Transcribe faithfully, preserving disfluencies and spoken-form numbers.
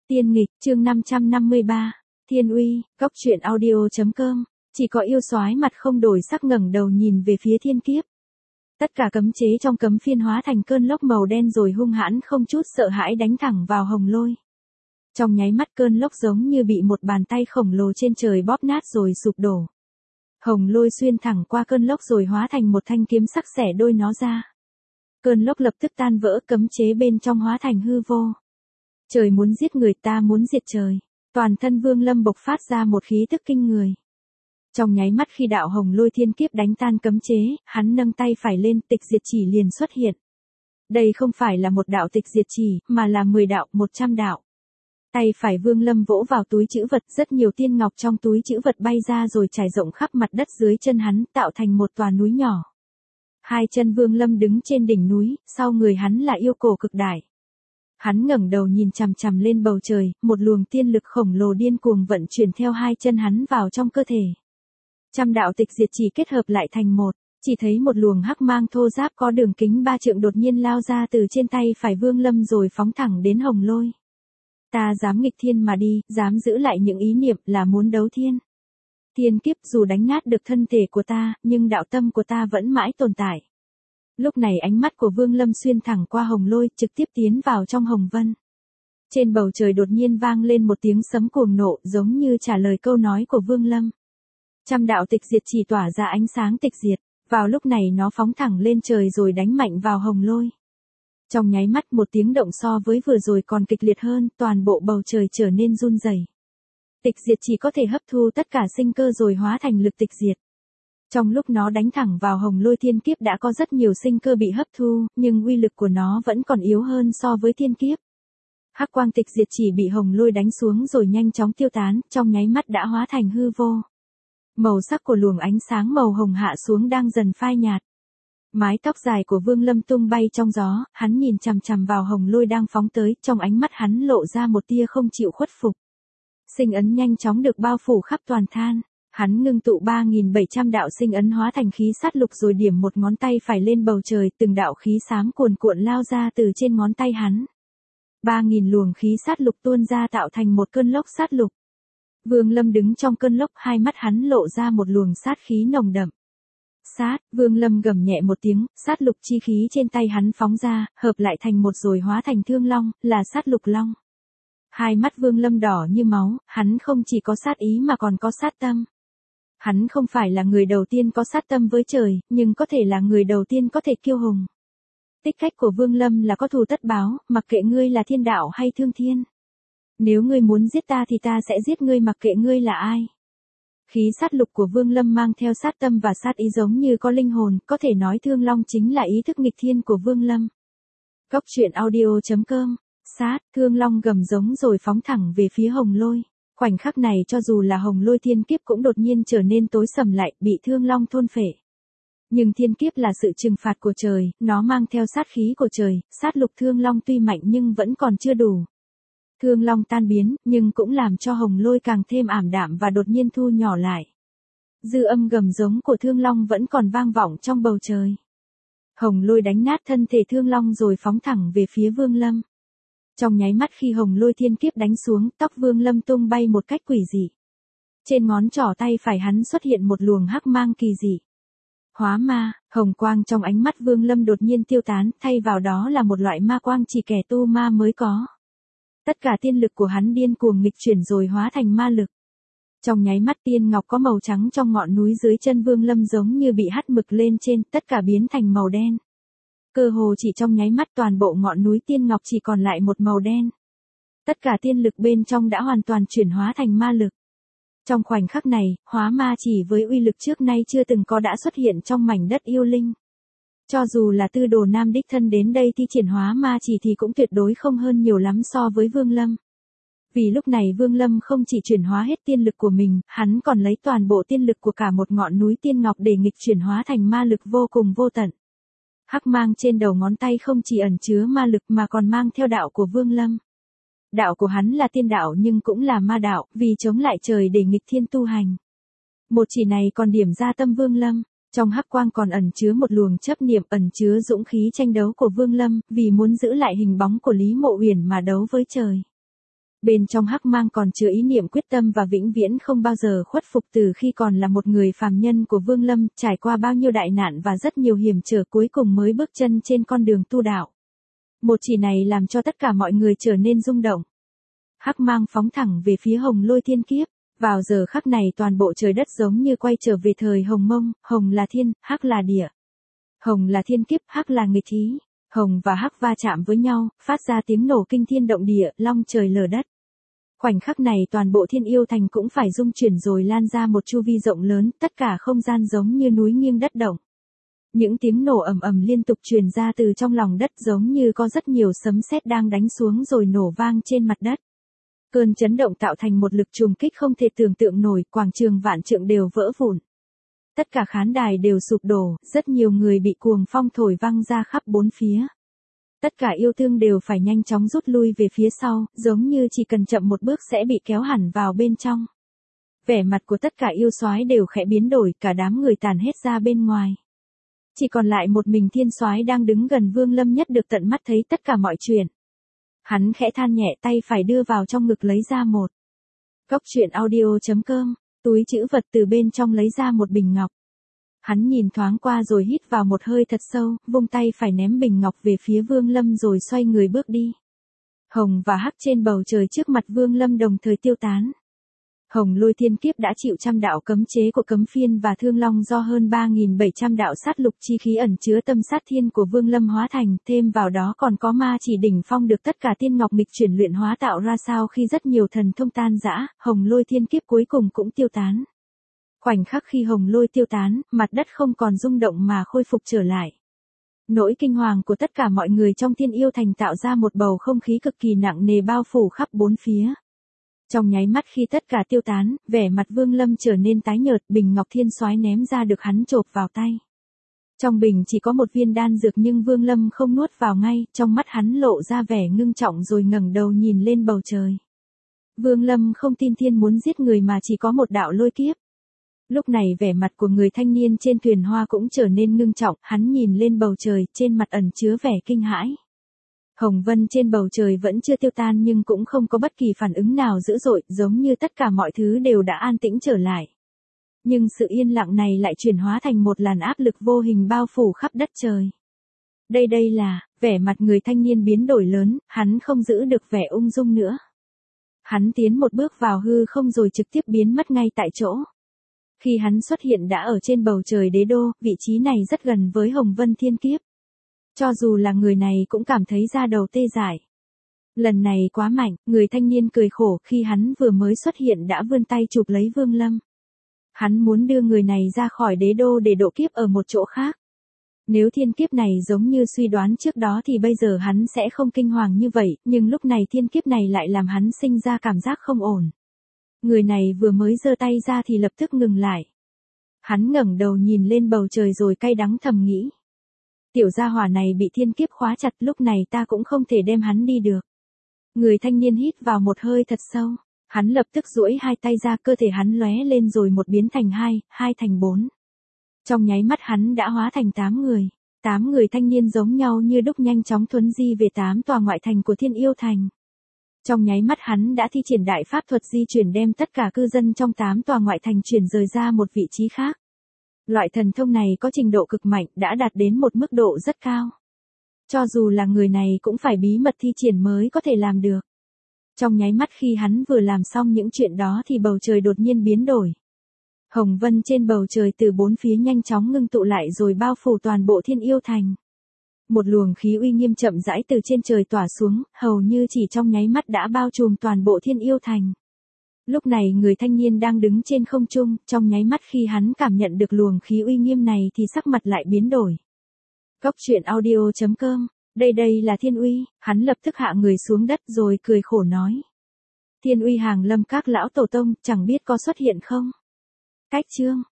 Tiên nghịch, chương năm trăm năm mươi ba, Thiên uy, góc truyện audio.com, chỉ có yêu soái mặt không đổi sắc ngẩng đầu nhìn về phía thiên kiếp. Tất cả cấm chế trong cấm phiên hóa thành cơn lốc màu đen rồi hung hãn không chút sợ hãi đánh thẳng vào Hồng Lôi. Trong nháy mắt cơn lốc giống như bị một bàn tay khổng lồ trên trời bóp nát rồi sụp đổ. Hồng Lôi xuyên thẳng qua cơn lốc rồi hóa thành một thanh kiếm sắc xẻ đôi nó ra. Cơn lốc lập tức tan vỡ, cấm chế bên trong hóa thành hư vô. Trời muốn giết người, ta muốn diệt trời. Toàn thân Vương Lâm bộc phát ra một khí tức kinh người. Trong nháy mắt khi đạo Hồng Lôi thiên kiếp đánh tan cấm chế, hắn nâng tay phải lên, tịch diệt chỉ liền xuất hiện. Đây không phải là một đạo tịch diệt chỉ, mà là mười đạo, một trăm đạo. Tay phải Vương Lâm vỗ vào túi trữ vật, rất nhiều tiên ngọc trong túi trữ vật bay ra rồi trải rộng khắp mặt đất dưới chân hắn, tạo thành một tòa núi nhỏ. Hai chân Vương Lâm đứng trên đỉnh núi, sau người hắn là yêu cổ cực đại. Hắn ngẩng đầu nhìn chằm chằm lên bầu trời, một luồng tiên lực khổng lồ điên cuồng vận chuyển theo hai chân hắn vào trong cơ thể. Trăm đạo tịch diệt chỉ kết hợp lại thành một, chỉ thấy một luồng hắc mang thô ráp có đường kính ba trượng đột nhiên lao ra từ trên tay phải Vương Lâm rồi phóng thẳng đến Hồng Lôi. Ta dám nghịch thiên mà đi, dám giữ lại những ý niệm là muốn đấu thiên. Thiên kiếp dù đánh nát được thân thể của ta, nhưng đạo tâm của ta vẫn mãi tồn tại. Lúc này ánh mắt của Vương Lâm xuyên thẳng qua Hồng Lôi, trực tiếp tiến vào trong Hồng Vân. Trên bầu trời đột nhiên vang lên một tiếng sấm cuồng nộ, giống như trả lời câu nói của Vương Lâm. Trăm đạo tịch diệt chỉ tỏa ra ánh sáng tịch diệt, vào lúc này nó phóng thẳng lên trời rồi đánh mạnh vào Hồng Lôi. Trong nháy mắt một tiếng động so với vừa rồi còn kịch liệt hơn, toàn bộ bầu trời trở nên run rẩy. Tịch diệt chỉ có thể hấp thu tất cả sinh cơ rồi hóa thành lực tịch diệt. Trong lúc nó đánh thẳng vào Hồng Lôi thiên kiếp đã có rất nhiều sinh cơ bị hấp thu, nhưng uy lực của nó vẫn còn yếu hơn so với thiên kiếp. Hắc quang tịch diệt chỉ bị Hồng Lôi đánh xuống rồi nhanh chóng tiêu tán, trong nháy mắt đã hóa thành hư vô. Màu sắc của luồng ánh sáng màu hồng hạ xuống đang dần phai nhạt. Mái tóc dài của Vương Lâm tung bay trong gió, hắn nhìn chằm chằm vào Hồng Lôi đang phóng tới, trong ánh mắt hắn lộ ra một tia không chịu khuất phục. Sinh ấn nhanh chóng được bao phủ khắp toàn than. Hắn ngưng tụ ba nghìn bảy trăm đạo sinh ấn hóa thành khí sát lục rồi điểm một ngón tay phải lên bầu trời, từng đạo khí xám cuồn cuộn lao ra từ trên ngón tay hắn. ba nghìn luồng khí sát lục tuôn ra tạo thành một cơn lốc sát lục. Vương Lâm đứng trong cơn lốc, hai mắt hắn lộ ra một luồng sát khí nồng đậm. Sát, Vương Lâm gầm nhẹ một tiếng, sát lục chi khí trên tay hắn phóng ra, hợp lại thành một rồi hóa thành thương long, là sát lục long. Hai mắt Vương Lâm đỏ như máu, hắn không chỉ có sát ý mà còn có sát tâm. Hắn không phải là người đầu tiên có sát tâm với trời, nhưng có thể là người đầu tiên có thể kiêu hùng. Tích cách của Vương Lâm là có thù tất báo, mặc kệ ngươi là thiên đạo hay thương thiên. Nếu ngươi muốn giết ta thì ta sẽ giết ngươi mặc kệ ngươi là ai. Khí sát lục của Vương Lâm mang theo sát tâm và sát ý giống như có linh hồn, có thể nói thương long chính là ý thức nghịch thiên của Vương Lâm. Góc truyện audio.com, sát, thương long gầm giống rồi phóng thẳng về phía Hồng Lôi. Khoảnh khắc này cho dù là Hồng Lôi thiên kiếp cũng đột nhiên trở nên tối sầm lại, bị thương long thôn phệ. Nhưng thiên kiếp là sự trừng phạt của trời, nó mang theo sát khí của trời, sát lục thương long tuy mạnh nhưng vẫn còn chưa đủ. Thương long tan biến, nhưng cũng làm cho Hồng Lôi càng thêm ảm đạm và đột nhiên thu nhỏ lại. Dư âm gầm giống của thương long vẫn còn vang vọng trong bầu trời. Hồng Lôi đánh nát thân thể thương long rồi phóng thẳng về phía Vương Lâm. Trong nháy mắt khi Hồng Lôi thiên kiếp đánh xuống, tóc Vương Lâm tung bay một cách quỷ dị. Trên ngón trỏ tay phải hắn xuất hiện một luồng hắc mang kỳ dị. Hóa ma, hồng quang trong ánh mắt Vương Lâm đột nhiên tiêu tán, thay vào đó là một loại ma quang chỉ kẻ tu ma mới có. Tất cả tiên lực của hắn điên cuồng nghịch chuyển rồi hóa thành ma lực. Trong nháy mắt tiên ngọc có màu trắng trong ngọn núi dưới chân Vương Lâm giống như bị hắt mực lên trên, tất cả biến thành màu đen. Cơ hồ chỉ trong nháy mắt toàn bộ ngọn núi tiên ngọc chỉ còn lại một màu đen. Tất cả tiên lực bên trong đã hoàn toàn chuyển hóa thành ma lực. Trong khoảnh khắc này, hóa ma chỉ với uy lực trước nay chưa từng có đã xuất hiện trong mảnh đất yêu linh. Cho dù là Tư Đồ Nam đích thân đến đây thi triển hóa ma chỉ thì cũng tuyệt đối không hơn nhiều lắm so với Vương Lâm. Vì lúc này Vương Lâm không chỉ chuyển hóa hết tiên lực của mình, hắn còn lấy toàn bộ tiên lực của cả một ngọn núi tiên ngọc để nghịch chuyển hóa thành ma lực vô cùng vô tận. Hắc mang trên đầu ngón tay không chỉ ẩn chứa ma lực mà còn mang theo đạo của Vương Lâm. Đạo của hắn là tiên đạo nhưng cũng là ma đạo, vì chống lại trời để nghịch thiên tu hành. Một chỉ này còn điểm ra tâm Vương Lâm. Trong hắc quang còn ẩn chứa một luồng chấp niệm, ẩn chứa dũng khí tranh đấu của Vương Lâm, vì muốn giữ lại hình bóng của Lý Mộ Uyển mà đấu với trời. Bên trong hắc mang còn chứa ý niệm quyết tâm và vĩnh viễn không bao giờ khuất phục từ khi còn là một người phàm nhân của Vương Lâm, trải qua bao nhiêu đại nạn và rất nhiều hiểm trở cuối cùng mới bước chân trên con đường tu đạo. Một chỉ này làm cho tất cả mọi người trở nên rung động. Hắc mang phóng thẳng về phía Hồng Lôi thiên kiếp. Vào giờ khắc này toàn bộ trời đất giống như quay trở về thời Hồng Mông, Hồng là thiên, Hắc là địa. Hồng là thiên kiếp, Hắc là nghịch ý. Hồng và Hắc va chạm với nhau, phát ra tiếng nổ kinh thiên động địa, long trời lở đất. Khoảnh khắc này toàn bộ Thiên Yêu Thành cũng phải rung chuyển rồi lan ra một chu vi rộng lớn, tất cả không gian giống như núi nghiêng đất động. Những tiếng nổ ầm ầm liên tục truyền ra từ trong lòng đất giống như có rất nhiều sấm sét đang đánh xuống rồi nổ vang trên mặt đất. Cơn chấn động tạo thành một lực trùng kích không thể tưởng tượng nổi, quảng trường vạn trượng đều vỡ vụn. Tất cả khán đài đều sụp đổ, rất nhiều người bị cuồng phong thổi văng ra khắp bốn phía. Tất cả yêu thương đều phải nhanh chóng rút lui về phía sau, giống như chỉ cần chậm một bước sẽ bị kéo hẳn vào bên trong. Vẻ mặt của tất cả yêu soái đều khẽ biến đổi, cả đám người tản hết ra bên ngoài. Chỉ còn lại một mình Thiên Soái đang đứng gần Vương Lâm Nhất được tận mắt thấy tất cả mọi chuyện. Hắn khẽ than nhẹ, tay phải đưa vào trong ngực lấy ra một góc truyện audio chấm com, túi trữ vật từ bên trong lấy ra một bình ngọc. Hắn nhìn thoáng qua rồi hít vào một hơi thật sâu, vung tay phải ném bình ngọc về phía Vương Lâm rồi xoay người bước đi. Hồng và Hắc trên bầu trời trước mặt Vương Lâm đồng thời tiêu tán. Hồng Lôi thiên kiếp đã chịu trăm đạo cấm chế của cấm phiên và thương long do hơn ba nghìn bảy trăm đạo sát lục chi khí ẩn chứa tâm sát thiên của Vương Lâm hóa thành, thêm vào đó còn có ma chỉ đỉnh phong được tất cả tiên ngọc nghịch chuyển luyện hóa tạo ra sau khi rất nhiều thần thông tan rã, Hồng Lôi thiên kiếp cuối cùng cũng tiêu tán. Khoảnh khắc khi Hồng Lôi tiêu tán, mặt đất không còn rung động mà khôi phục trở lại. Nỗi kinh hoàng của tất cả mọi người trong Thiên Yêu Thành tạo ra một bầu không khí cực kỳ nặng nề bao phủ khắp bốn phía. Trong nháy mắt khi tất cả tiêu tán, vẻ mặt Vương Lâm trở nên tái nhợt, bình ngọc Thiên Soái ném ra được hắn chộp vào tay. Trong bình chỉ có một viên đan dược nhưng Vương Lâm không nuốt vào ngay, trong mắt hắn lộ ra vẻ ngưng trọng rồi ngẩng đầu nhìn lên bầu trời. Vương Lâm không tin thiên muốn giết người mà chỉ có một đạo lôi kiếp. Lúc này vẻ mặt của người thanh niên trên thuyền hoa cũng trở nên ngưng trọng, hắn nhìn lên bầu trời, trên mặt ẩn chứa vẻ kinh hãi. Hồng vân trên bầu trời vẫn chưa tiêu tan nhưng cũng không có bất kỳ phản ứng nào dữ dội, giống như tất cả mọi thứ đều đã an tĩnh trở lại. Nhưng sự yên lặng này lại chuyển hóa thành một làn áp lực vô hình bao phủ khắp đất trời. Đây đây là, vẻ mặt người thanh niên biến đổi lớn, hắn không giữ được vẻ ung dung nữa. Hắn tiến một bước vào hư không rồi trực tiếp biến mất ngay tại chỗ. Khi hắn xuất hiện đã ở trên bầu trời đế đô, vị trí này rất gần với Hồng Vân thiên kiếp. Cho dù là người này cũng cảm thấy da đầu tê dại. Lần này quá mạnh, người thanh niên cười khổ khi hắn vừa mới xuất hiện đã vươn tay chụp lấy Vương Lâm. Hắn muốn đưa người này ra khỏi đế đô để độ kiếp ở một chỗ khác. Nếu thiên kiếp này giống như suy đoán trước đó thì bây giờ hắn sẽ không kinh hoàng như vậy, nhưng lúc này thiên kiếp này lại làm hắn sinh ra cảm giác không ổn. Người này vừa mới giơ tay ra thì lập tức ngừng lại. Hắn ngẩng đầu nhìn lên bầu trời rồi cay đắng thầm nghĩ. Tiểu gia hỏa này bị thiên kiếp khóa chặt, lúc này ta cũng không thể đem hắn đi được. Người thanh niên hít vào một hơi thật sâu. Hắn lập tức duỗi hai tay ra, cơ thể hắn lóe lên rồi một biến thành hai, hai thành bốn. Trong nháy mắt hắn đã hóa thành tám người. Tám người thanh niên giống nhau như đúc nhanh chóng thuấn di về tám tòa ngoại thành của Thiên Yêu Thành. Trong nháy mắt hắn đã thi triển đại pháp thuật di chuyển đem tất cả cư dân trong tám tòa ngoại thành chuyển rời ra một vị trí khác. Loại thần thông này có trình độ cực mạnh, đã đạt đến một mức độ rất cao. Cho dù là người này cũng phải bí mật thi triển mới có thể làm được. Trong nháy mắt khi hắn vừa làm xong những chuyện đó thì bầu trời đột nhiên biến đổi. Hồng vân trên bầu trời từ bốn phía nhanh chóng ngưng tụ lại rồi bao phủ toàn bộ Thiên Yêu Thành. Một luồng khí uy nghiêm chậm rãi từ trên trời tỏa xuống, hầu như chỉ trong nháy mắt đã bao trùm toàn bộ Thiên Yêu Thành. Lúc này người thanh niên đang đứng trên không trung, trong nháy mắt khi hắn cảm nhận được luồng khí uy nghiêm này thì sắc mặt lại biến đổi. Góc truyện audio chấm com, đây đây là Thiên Uy, hắn lập tức hạ người xuống đất rồi cười khổ nói. Thiên Uy hàng lâm các lão tổ tông, chẳng biết có xuất hiện không? Cách chương